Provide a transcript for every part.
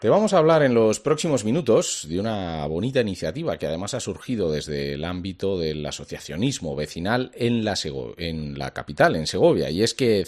Te vamos a hablar en los próximos minutos de una bonita iniciativa que además ha surgido desde el ámbito del asociacionismo vecinal en la capital, en Segovia. Y es que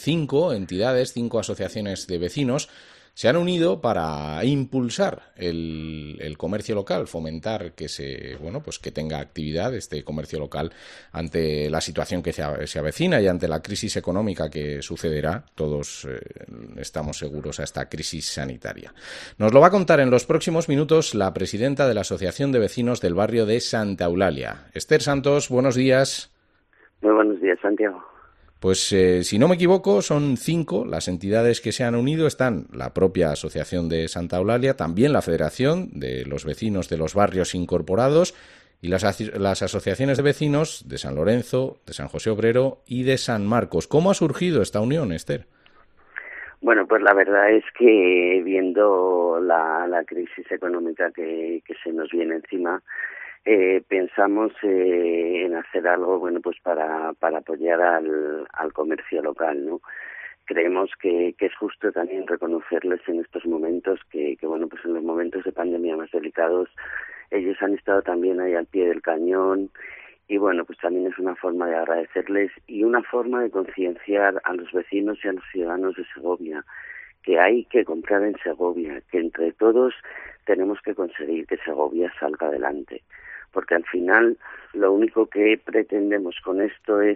5 asociaciones de vecinos se han unido para impulsar el comercio local, fomentar que tenga actividad este comercio local ante la situación que se avecina y ante la crisis económica que sucederá. Todos estamos seguros a esta crisis sanitaria. Nos lo va a contar en los próximos minutos la presidenta de la Asociación de Vecinos del barrio de Santa Eulalia. Esther Santos, buenos días. Muy buenos días, Santiago. Pues si no me equivoco, son 5 las entidades que se han unido. Están la propia Asociación de Santa Eulalia, también la Federación de los Vecinos de los Barrios Incorporados y las asociaciones de vecinos de San Lorenzo, de San José Obrero y de San Marcos. ¿Cómo ha surgido esta unión, Esther? Bueno, pues la verdad es que viendo la crisis económica que se nos viene encima, pensamos en hacer algo pues para apoyar al comercio local, ¿no? Creemos que es justo también reconocerles en estos momentos que pues en los momentos de pandemia más delicados ellos han estado también ahí al pie del cañón. Y pues también es una forma de agradecerles y una forma de concienciar a los vecinos y a los ciudadanos de Segovia que hay que comprar en Segovia, que entre todos tenemos que conseguir que Segovia salga adelante. Porque al final lo único que pretendemos con esto es,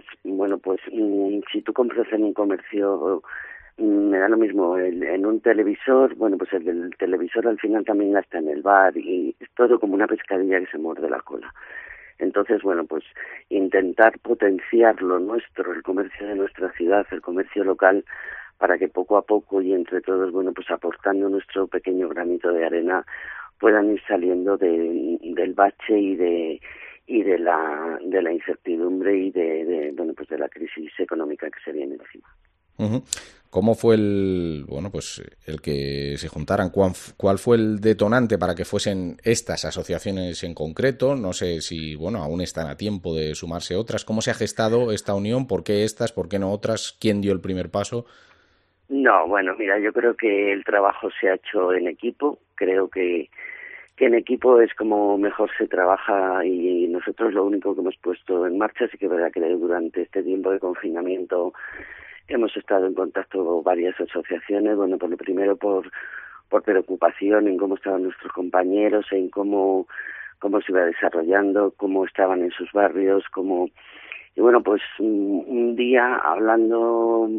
si tú compras en un comercio, me da lo mismo, en un televisor, pues el del televisor al final también gasta en el bar y es todo como una pescadilla que se muerde la cola. Entonces, pues intentar potenciar lo nuestro, el comercio de nuestra ciudad, el comercio local, para que poco a poco y entre todos, pues aportando nuestro pequeño granito de arena, puedan ir saliendo del bache y de la incertidumbre y de la crisis económica que se viene encima. Uh-huh. ¿Cómo fue el que se juntaran? ¿Cuál fue el detonante para que fuesen estas asociaciones en concreto? No sé si, aún están a tiempo de sumarse otras. ¿Cómo se ha gestado esta unión? ¿Por qué estas? ¿Por qué no otras? ¿Quién dio el primer paso? No, mira, yo creo que el trabajo se ha hecho en equipo. Creo que en equipo es como mejor se trabaja y nosotros lo único que hemos puesto en marcha, sí que es verdad que durante este tiempo de confinamiento hemos estado en contacto con varias asociaciones, por lo primero por preocupación en cómo estaban nuestros compañeros, en cómo se iba desarrollando, cómo estaban en sus barrios, y pues un día hablando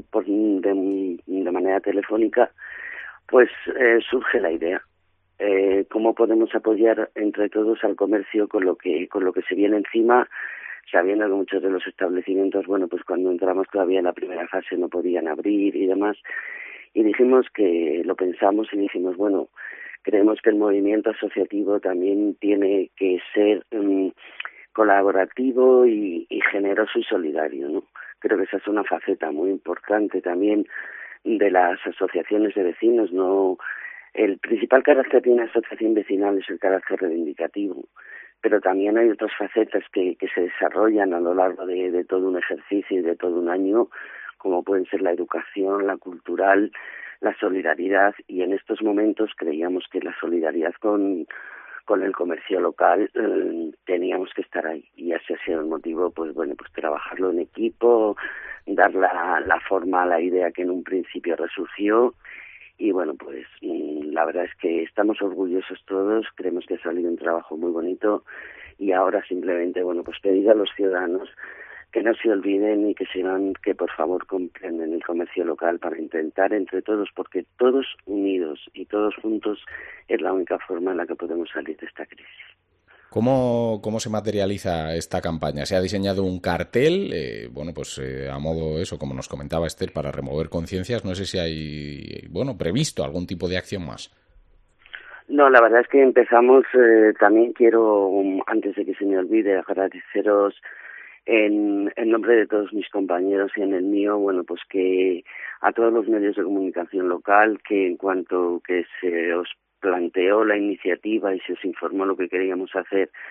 de manera telefónica, pues surge la idea. ¿Cómo podemos apoyar entre todos al comercio con lo que se viene encima? Sabiendo que muchos de los establecimientos, pues cuando entramos todavía en la primera fase no podían abrir y demás, y dijimos que lo pensamos y dijimos, creemos que el movimiento asociativo también tiene que ser colaborativo y generoso y solidario, ¿no? Creo que esa es una faceta muy importante también de las asociaciones de vecinos, ¿no? El principal carácter de una asociación vecinal es el carácter reivindicativo, pero también hay otras facetas que se desarrollan a lo largo de todo un ejercicio y de todo un año, como pueden ser la educación, la cultural, la solidaridad, y en estos momentos creíamos que la solidaridad con el comercio local teníamos que estar ahí, y ese ha sido el motivo, pues trabajarlo en equipo, dar la forma a la idea que en un principio resurgió. Y la verdad es que estamos orgullosos todos, creemos que ha salido un trabajo muy bonito y ahora simplemente, pedir a los ciudadanos que no se olviden y que por favor compren en el comercio local para intentar entre todos, porque todos unidos y todos juntos es la única forma en la que podemos salir de esta crisis. ¿Cómo se materializa esta campaña? ¿Se ha diseñado un cartel, a modo eso, como nos comentaba Esther, para remover conciencias? No sé si hay, previsto algún tipo de acción más. No, la verdad es que empezamos, también quiero, antes de que se me olvide, agradeceros en nombre de todos mis compañeros y en el mío, pues que a todos los medios de comunicación local, que en cuanto que se os planteó la iniciativa y se os informó lo que queríamos hacer,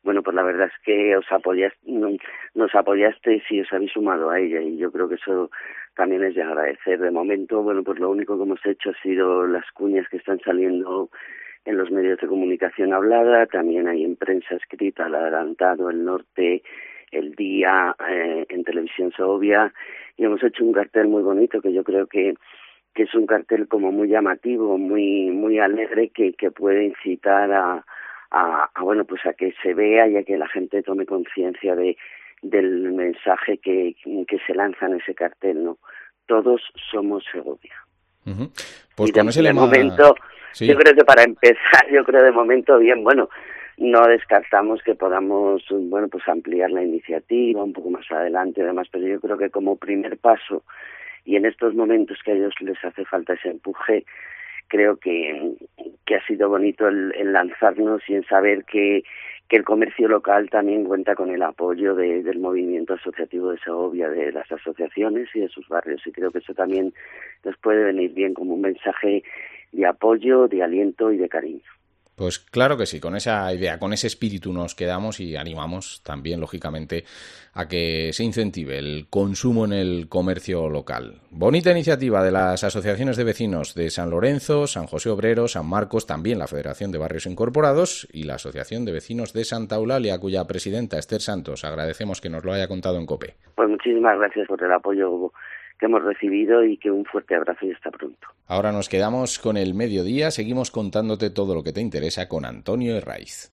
bueno, pues la verdad es que nos apoyasteis y os habéis sumado a ella, y yo creo que eso también es de agradecer. De momento, bueno, pues lo único que hemos hecho ha sido las cuñas que están saliendo en los medios de comunicación hablada, también hay en prensa escrita, El Adelantado, El Norte, El Día, en Televisión Segovia, y hemos hecho un cartel muy bonito que yo creo que es un cartel como muy llamativo, muy alegre, que puede incitar a bueno, pues a que se vea y a que la gente tome conciencia del mensaje que se lanza en ese cartel, ¿no? Todos somos Segovia. Uh-huh. Pues y con ese lema... momento, sí. Yo creo que para empezar, de momento bien, bueno, no descartamos que podamos, bueno, pues ampliar la iniciativa un poco más adelante y demás, pero yo creo que como primer paso, y en estos momentos que a ellos les hace falta ese empuje, creo que ha sido bonito el lanzarnos y en saber que el comercio local también cuenta con el apoyo del movimiento asociativo de Segovia, de las asociaciones y de sus barrios, y creo que eso también nos puede venir bien como un mensaje de apoyo, de aliento y de cariño. Pues claro que sí, con esa idea, con ese espíritu nos quedamos y animamos también, lógicamente, a que se incentive el consumo en el comercio local. Bonita iniciativa de las asociaciones de vecinos de San Lorenzo, San José Obrero, San Marcos, también la Federación de Barrios Incorporados y la Asociación de Vecinos de Santa Eulalia, cuya presidenta Esther Santos agradecemos que nos lo haya contado en COPE. Pues muchísimas gracias por el apoyo que hemos recibido y que un fuerte abrazo y hasta pronto. Ahora nos quedamos con el mediodía, seguimos contándote todo lo que te interesa con Antonio Herraiz.